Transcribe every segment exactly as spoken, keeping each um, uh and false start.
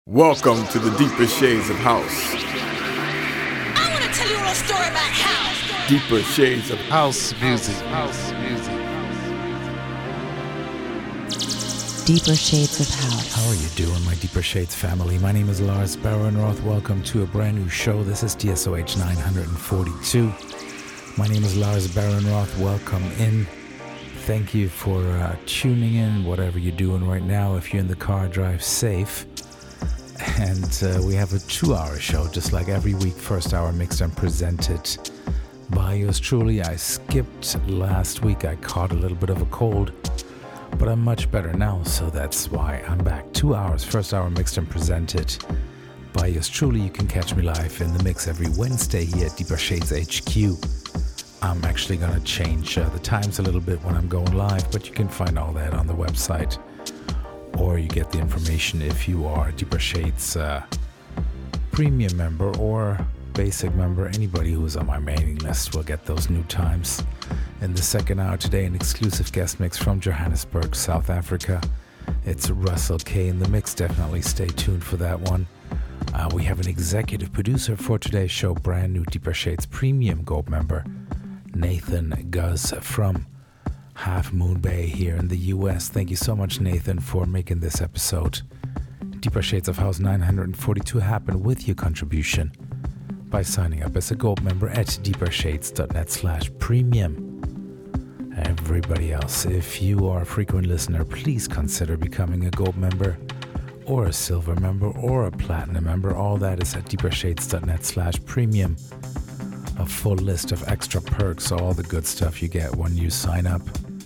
Welcome to the deeper shades of house. I want to tell you a little story about house. Deeper shades of House music. House music. Deeper Shades of House. How are you doing, my Deeper Shades family? My name is Lars Barrenroth. Welcome to a brand new show. This is D S O H nine forty-two. My name is Lars Barrenroth. Welcome in. Thank you for uh, tuning in, whatever you're doing right now. If you're in the car, drive safe. And uh, we have a two-hour show, just like every week. First hour mixed and presented by yours truly. I skipped last week. I caught a little bit of a cold, but I'm much better now, so that's why I'm back. Two hours, first hour mixed and presented by yours truly. You can catch me live in the mix every Wednesday here at Deeper Shades H Q. I'm actually going to change uh, the times a little bit when I'm going live, but you can find all that on the website. Or you get the information if you are Deeper Shades uh, premium member or basic member. Anybody who's on my mailing list will get those new times. In the second hour today, an exclusive guest mix from Johannesburg, South Africa. It's Russell K in the mix. Definitely stay tuned for that one. Uh, we have an executive producer for today's show, brand new Deeper Shades premium gold member, Nathan Guz from Half Moon Bay here in the U S. Thank you so much, Nathan, for making this episode. Deeper Shades of House nine forty-two happen with your contribution by signing up as a gold member at deepershades.net slash premium. Everybody else, if you are a frequent listener, please consider becoming a gold member or a silver member or a platinum member. All that is at deepershades.net slash premium. A full list of extra perks, all the good stuff you get when you sign up.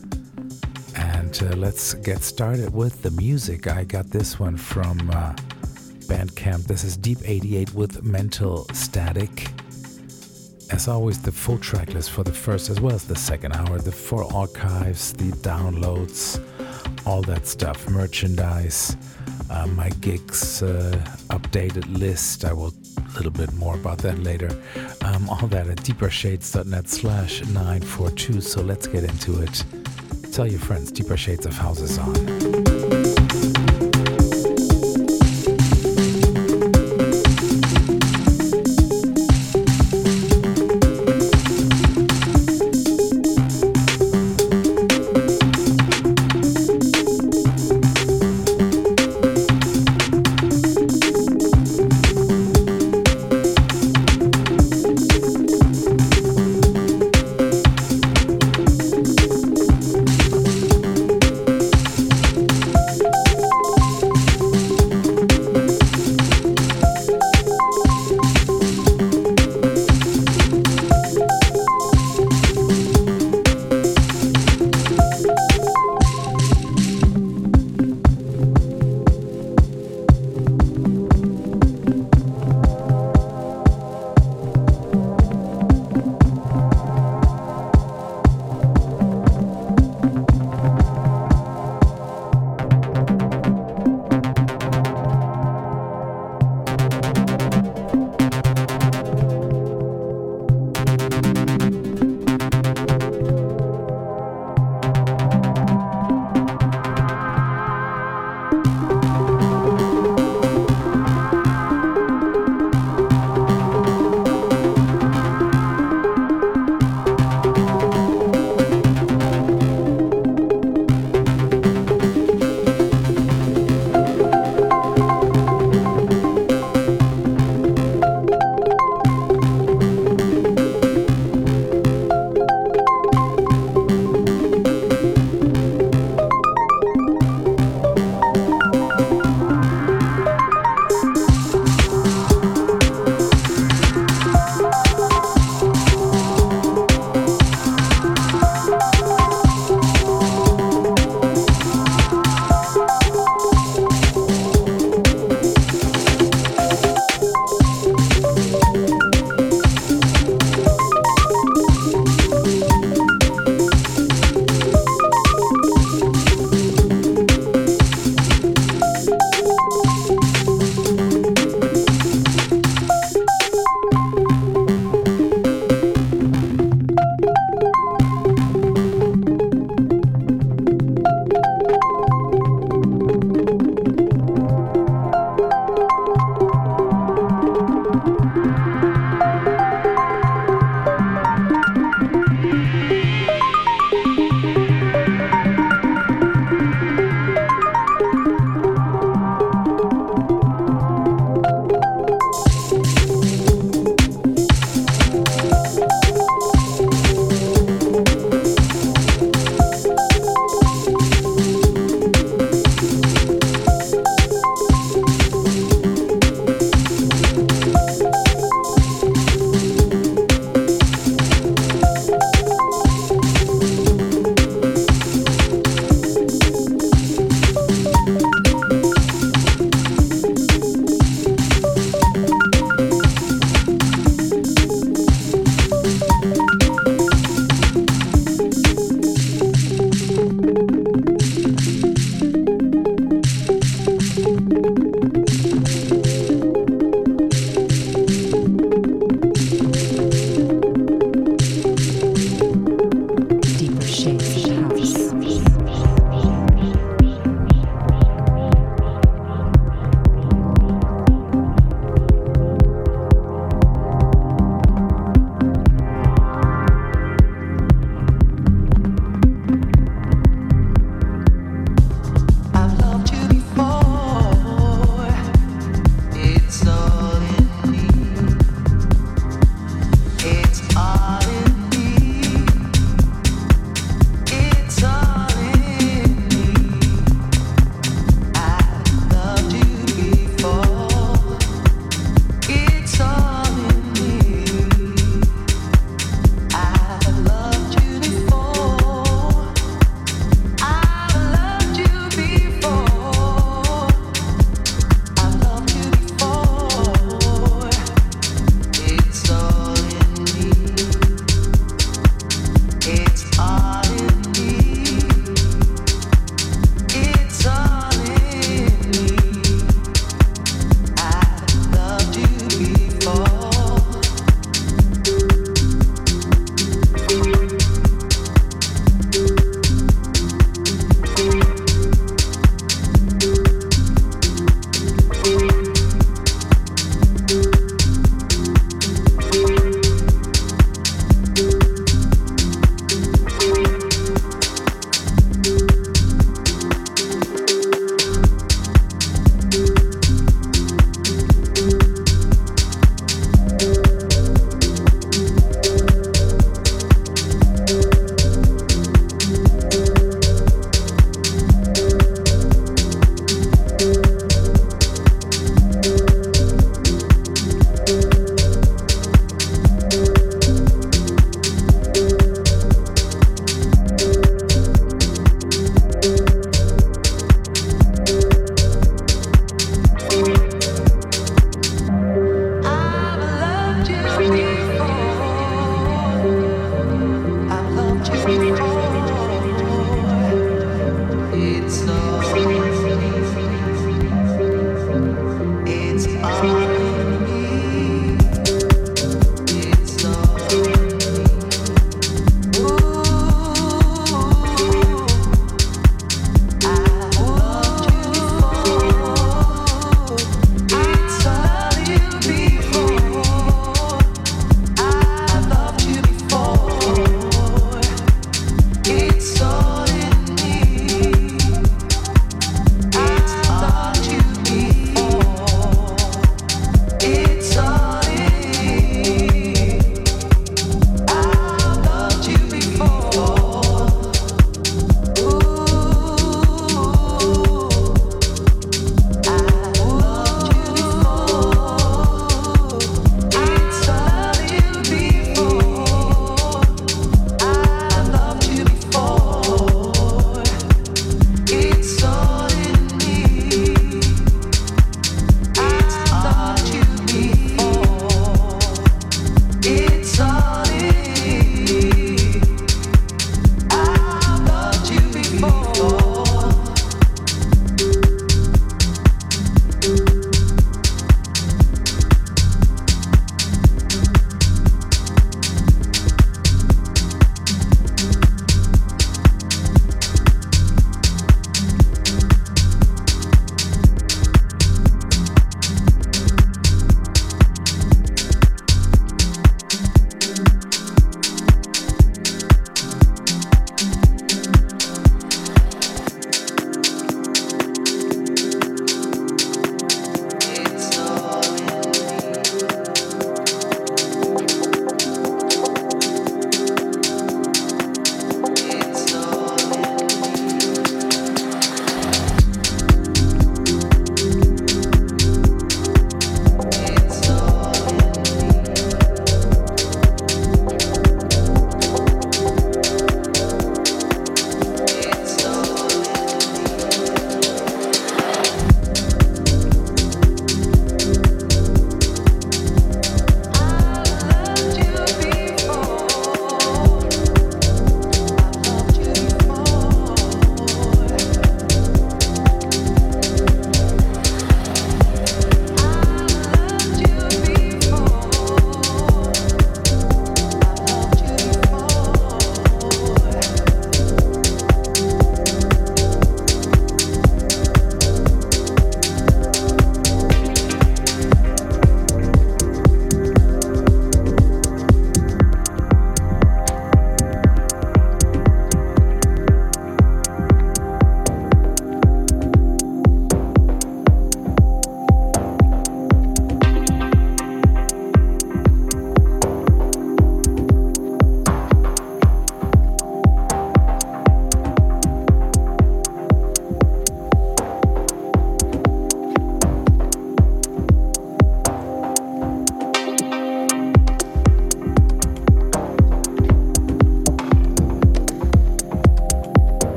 And uh, let's get started with the music. I got this one from uh, Bandcamp. This is Deep eighty-eight with Mental Static. As always, the full track list for the first as well as the second hour, the full archives, the downloads, all that stuff, merchandise, uh, my gigs, uh, updated list. I will a little bit more about that later. Um, all that at deepershades.net slash 942. So let's get into it. Tell your friends, Deeper Shades of House is on.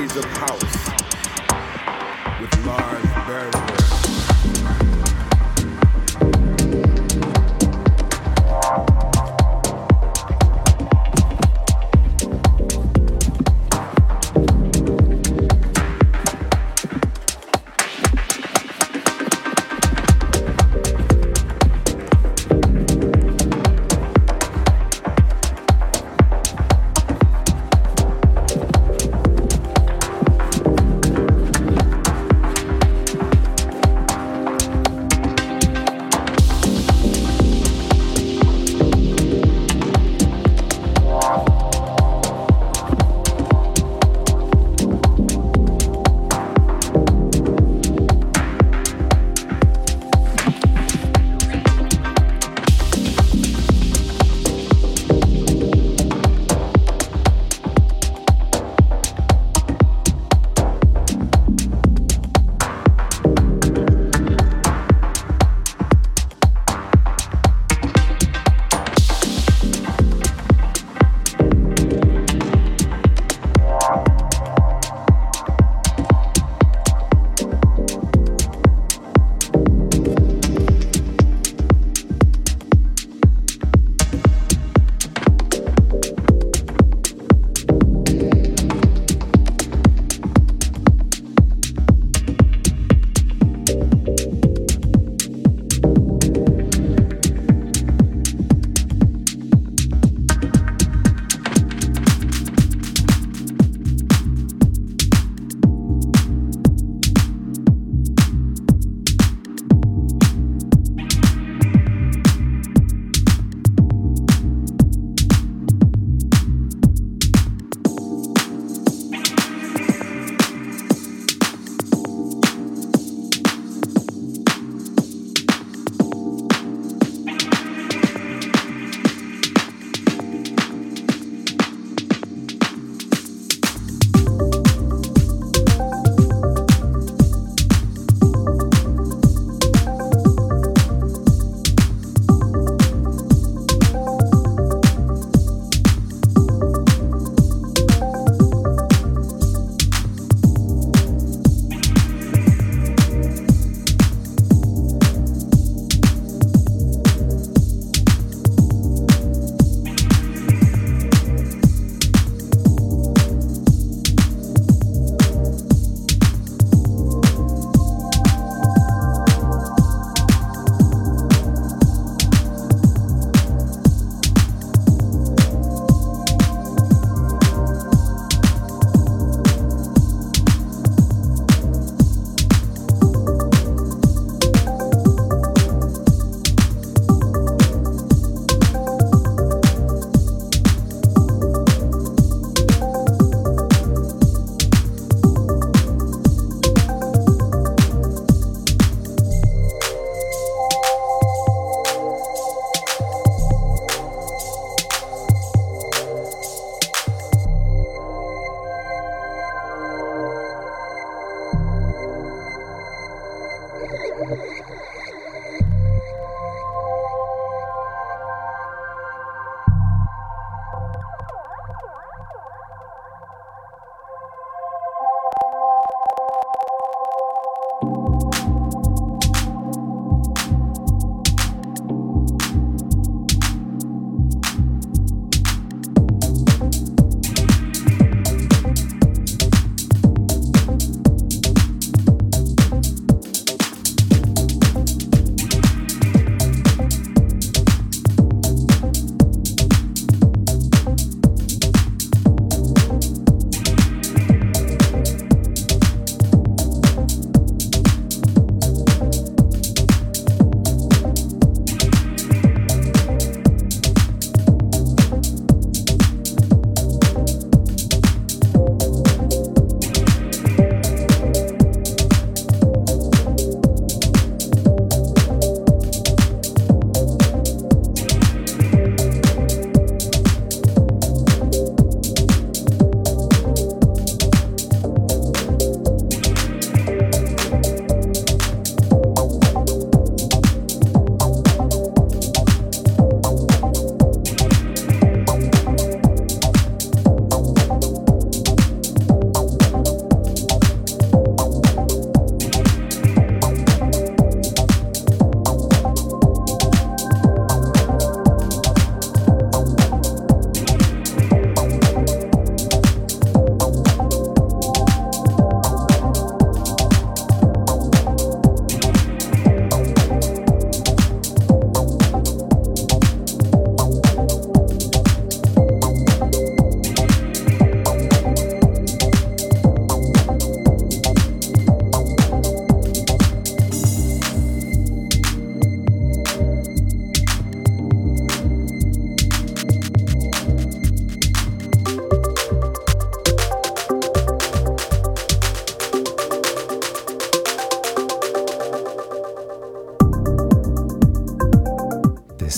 Shades of House with Lars Barrett.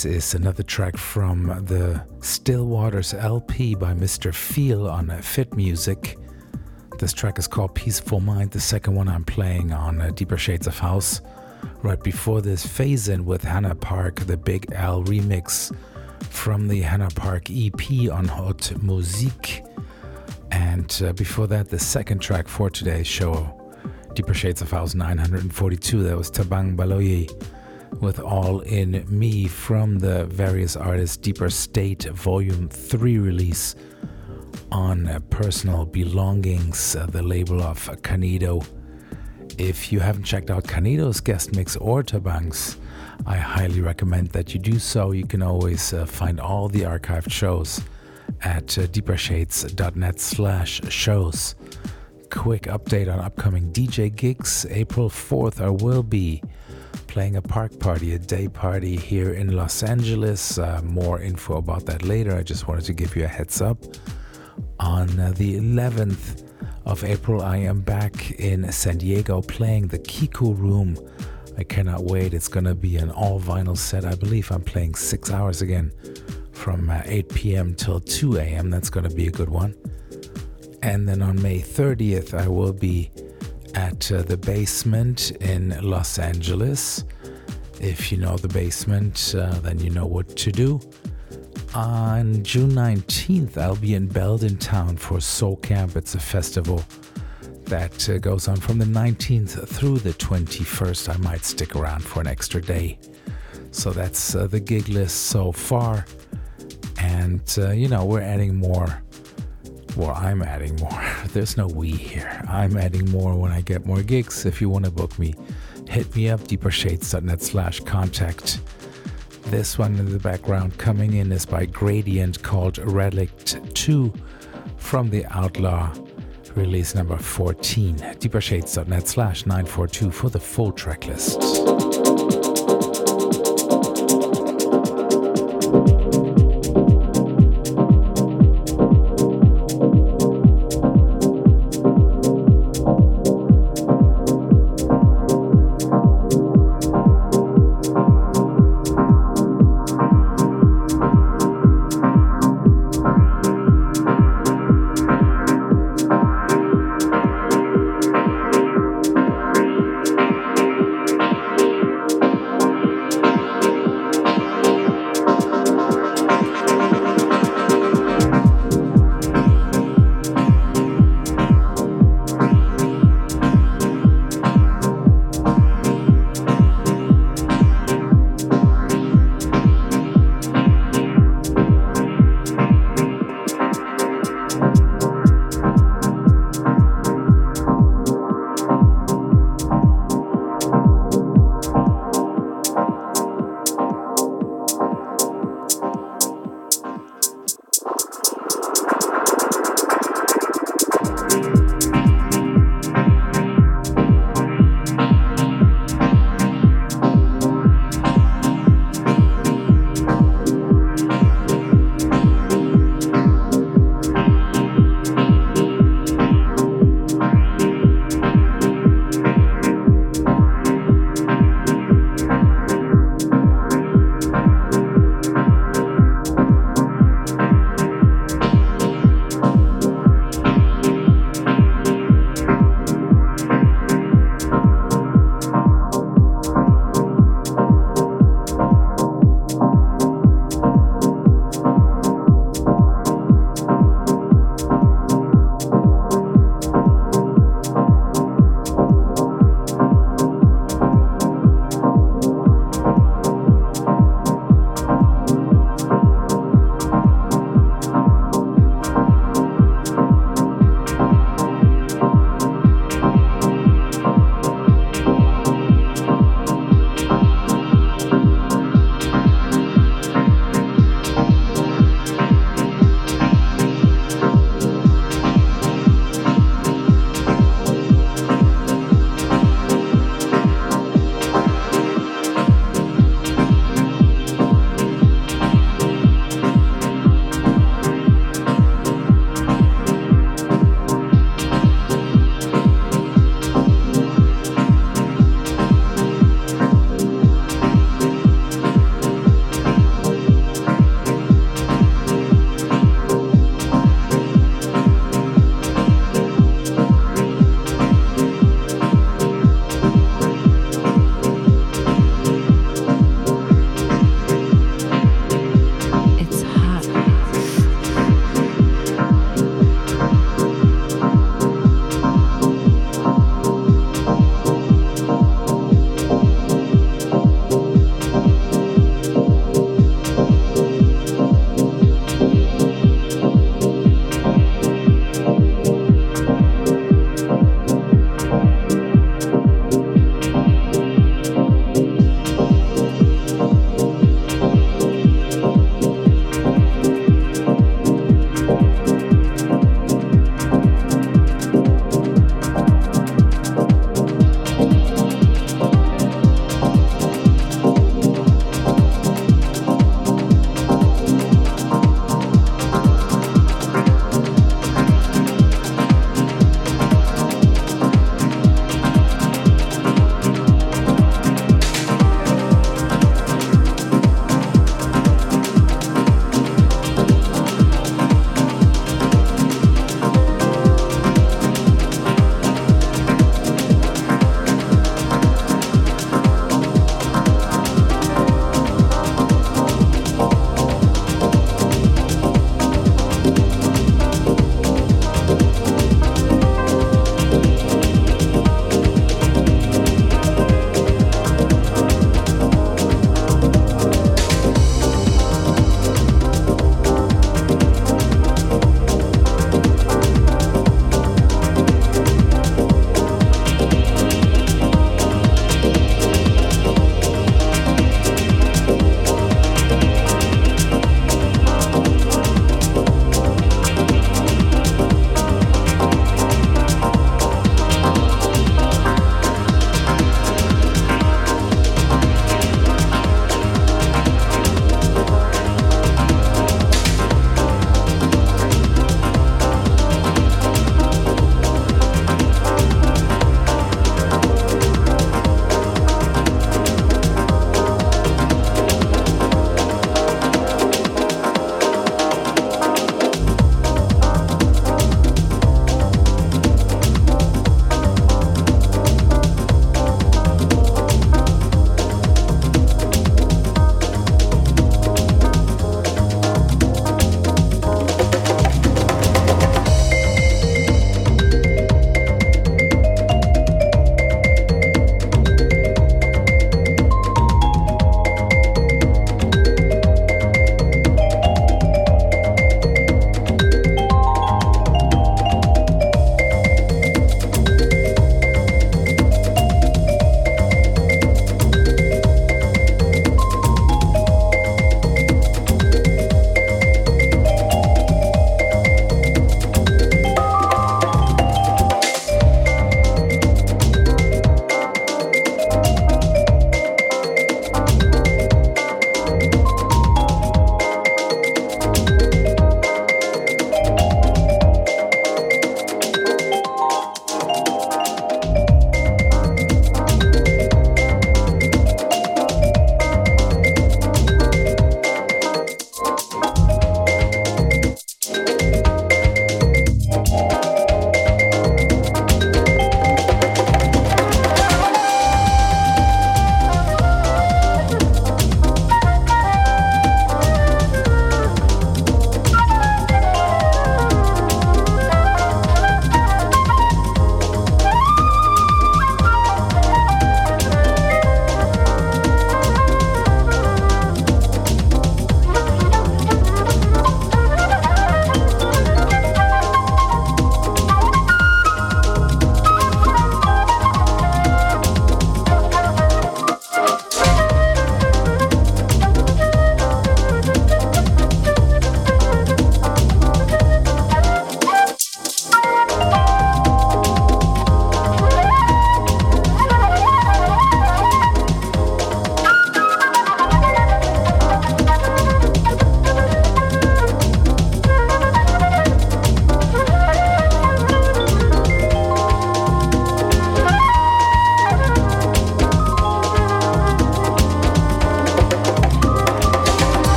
This is another track from the Still Waters L P by Mister Feel on Fit Music. This track is called Peaceful Mind, the second one I'm playing on uh, Deeper Shades of House. Right before this, Phase In with Hannah Park, the Big L remix from the Hannah Park E P on Haute Musique. And uh, before that, the second track for today's show, Deeper Shades of House nine forty-two, that was Tabang Baloyi with All In Me from the various artists Deeper State Volume three release on uh, Personal Belongings, uh, the label of uh, Canido. If you haven't checked out Canido's guest mix or Tabang's, I highly recommend that you do so. You can always uh, find all the archived shows at uh, deepershades.net slash shows. Quick update on upcoming D J gigs. April fourth, I will be playing a park party, a day party here in Los Angeles. Uh, more info about that later. I just wanted to give you a heads up. On uh, the eleventh of April, I am back in San Diego playing the Kiku Room. I cannot wait. It's going to be an all vinyl set. I believe I'm playing six hours again from uh, eight p.m. till two a.m. That's going to be a good one. And then on May thirtieth, I will be at uh, the Basement in Los Angeles. If you know the Basement, uh, then you know what to do. On June nineteenth, I'll be in Belden Town for Soul Camp. It's a festival that uh, goes on from the nineteenth through the twenty-first. I might stick around for an extra day. So that's uh, the gig list so far. And, uh, you know, we're adding more. Well, I'm adding more. There's no we here. I'm adding more when I get more gigs. If you want to book me, hit me up, deepershades.net slash contact. This one in the background coming in is by Gradient, called Relict two from the Outlaw, release number fourteen. deepershades.net slash 942 for the full track list. Thank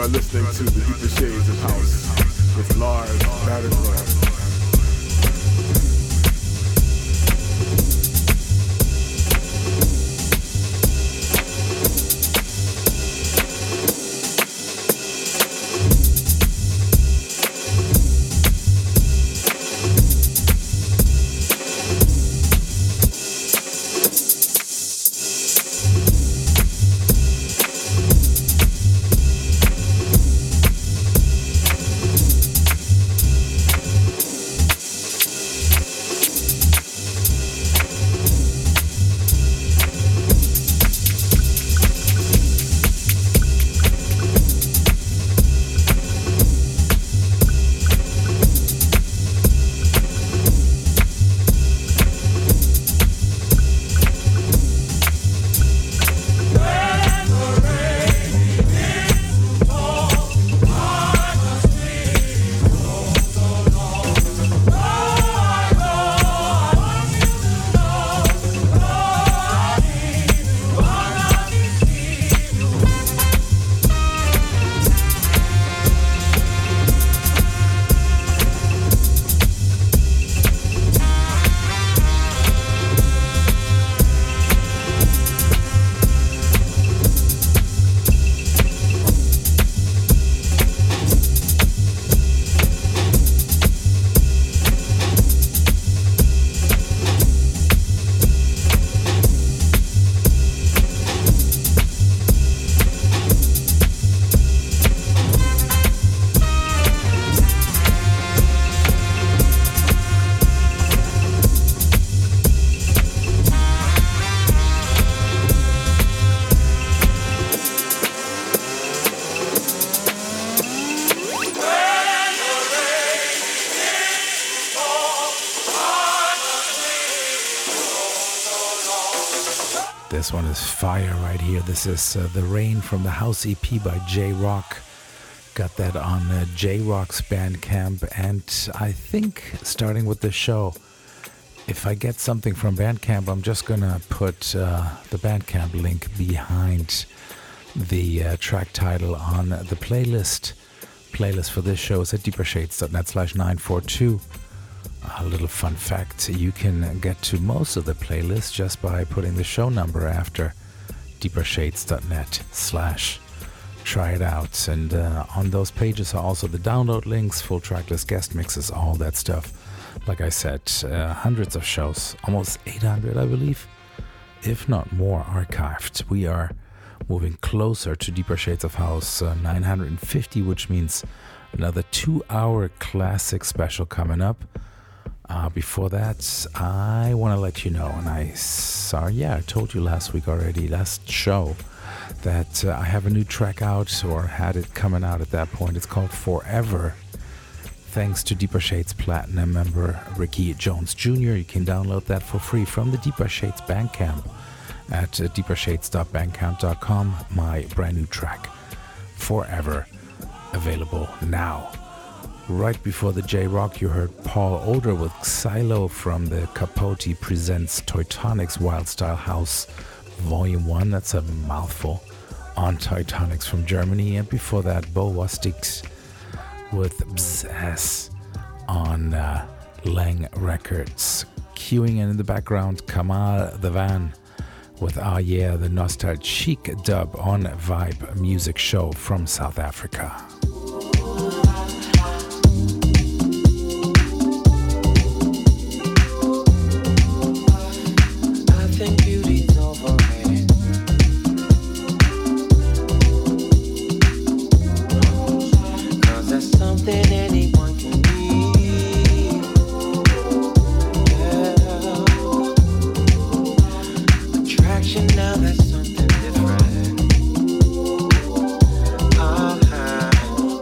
are listening to the Deeper Shades of House with Lars Barrenroth. This one is fire right here. This is uh, The Rain from the House E P by J-Rock. Got that on uh, J-Rock's Bandcamp. And I think, starting with the show, if I get something from Bandcamp, I'm just going to put uh, the Bandcamp link behind the uh, track title on the playlist. Playlist for this show is at deepershades.net slash 942. A little fun fact, you can get to most of the playlists just by putting the show number after deepershades.net slash try it out. And uh, on those pages are also the download links, full tracklist, guest mixes, all that stuff. Like I said, uh, hundreds of shows, almost eight hundred, I believe, if not more, archived. We are moving closer to Deeper Shades of House uh, nine hundred fifty, which means another two-hour classic special coming up. Uh, before that, I want to let you know, and I saw, yeah, I told you last week already, last show, that uh, I have a new track out, or had it coming out at that point. It's called Forever. Thanks to Deeper Shades Platinum member Ricky Jones Junior You can download that for free from the Deeper Shades Bandcamp at uh, deepershades dot bandcamp dot com. My brand new track, Forever, available now. Right before the J-Rock, you heard Paul Oder with Xylo from the Capote Presents Teutonics Wild Style House Volume one. That's a mouthful. On Teutonics from Germany. And before that, Bo Wastix with Bzz on uh, Lang Records. Queuing in, in the background, Kamal the Van with Ah Yeah, the nostalgic dub on Vibe Music Show from South Africa. Now that's something different. Uh-huh.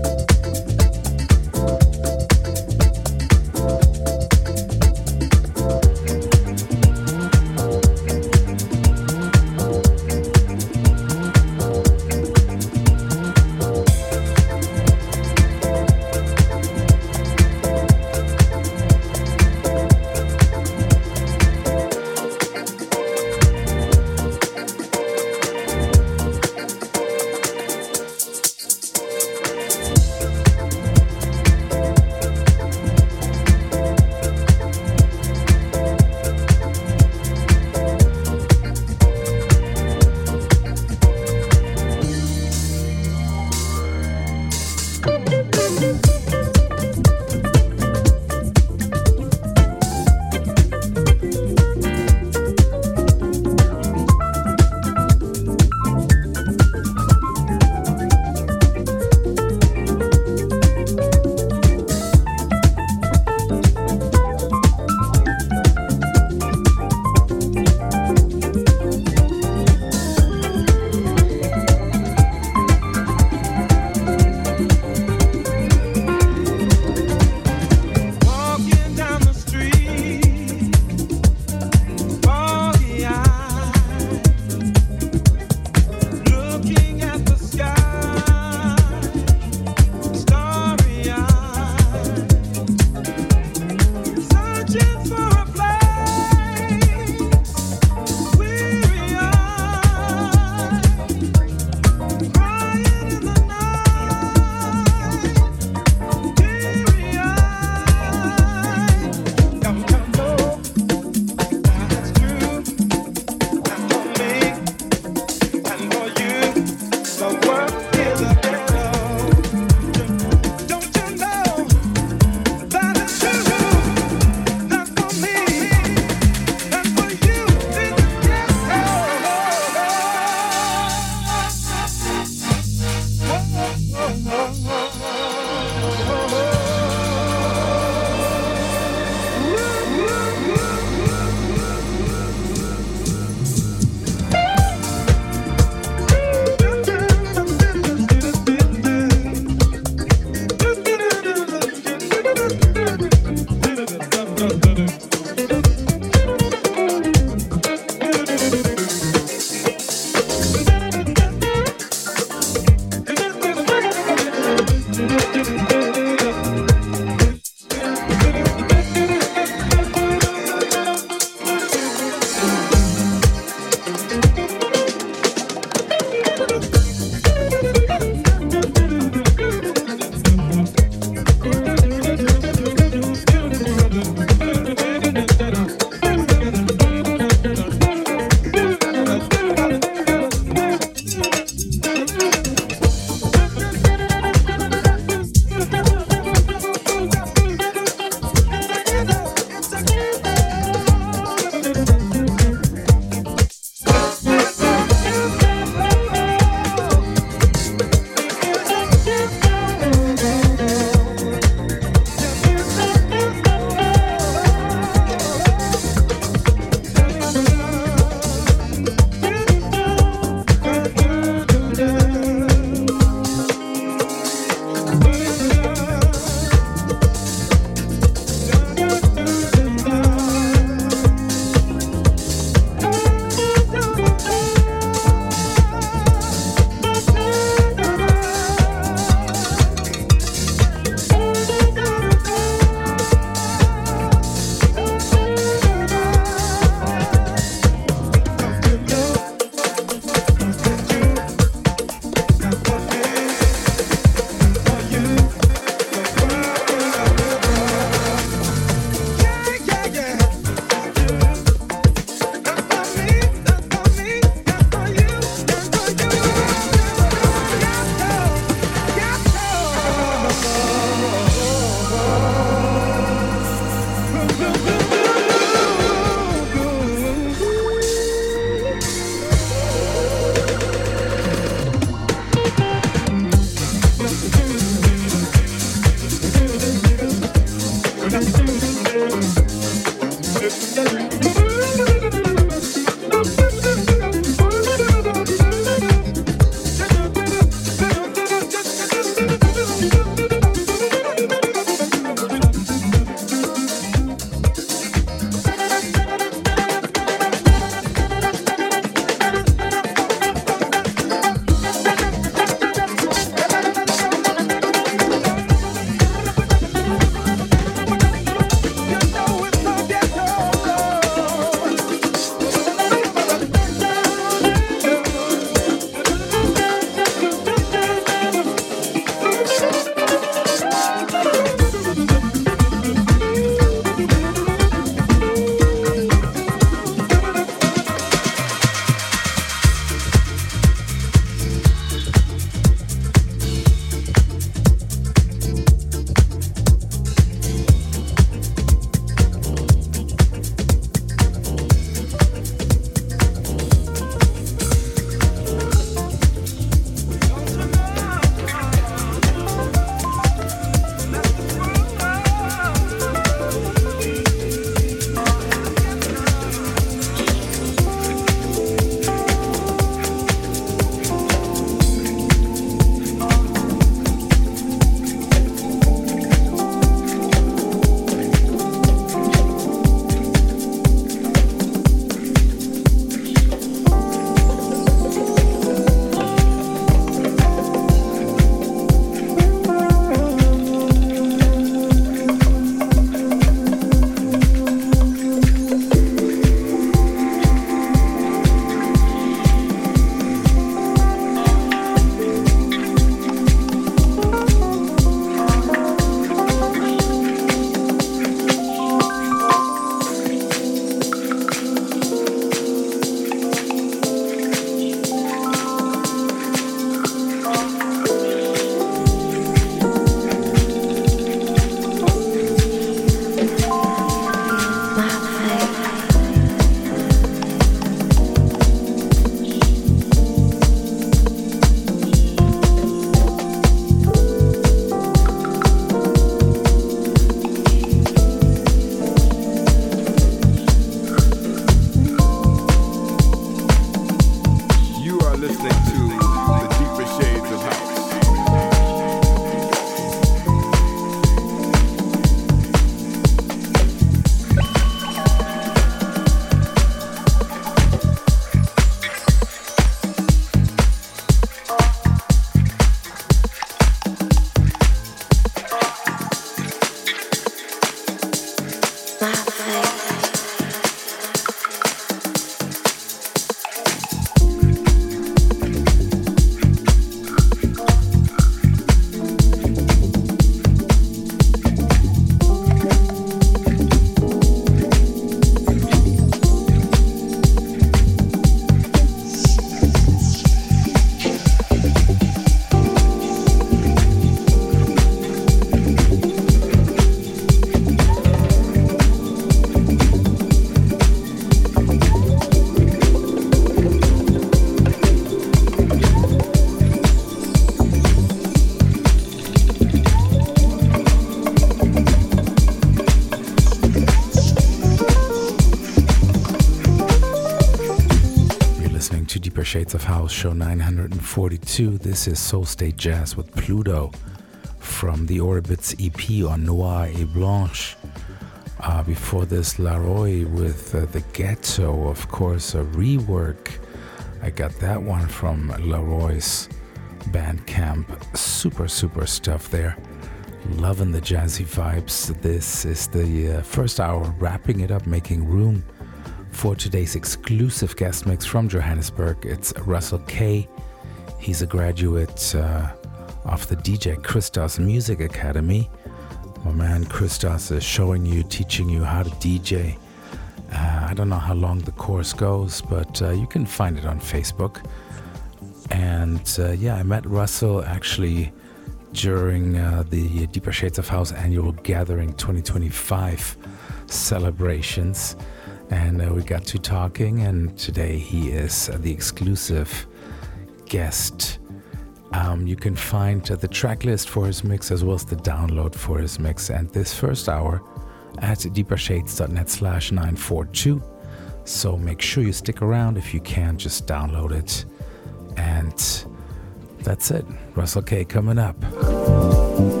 to Deeper Shades of House, show nine forty-two. This is Soul State Jazz with Pluto from the Orbits E P on Noir et Blanche. Uh, before this, Laroy with uh, The Ghetto, of course, a rework. I got that one from Laroy's Bandcamp. Super, super stuff there. Loving the jazzy vibes. This is the uh, first hour, wrapping it up, making room for today's exclusive guest mix from Johannesburg. It's Russell K. He's a graduate uh, of the D J Christos Music Academy. My man Christos is showing you, teaching you how to D J. Uh, I don't know how long the course goes, but uh, you can find it on Facebook. And uh, yeah, I met Russell actually during uh, the Deeper Shades of House annual gathering twenty twenty-five celebrations. And uh, we got to talking, and today he is uh, the exclusive guest. Um, you can find uh, the track list for his mix as well as the download for his mix. And this first hour at deepershades.net slash 942. So make sure you stick around. If you can, just download it. And that's it. Russell K coming up.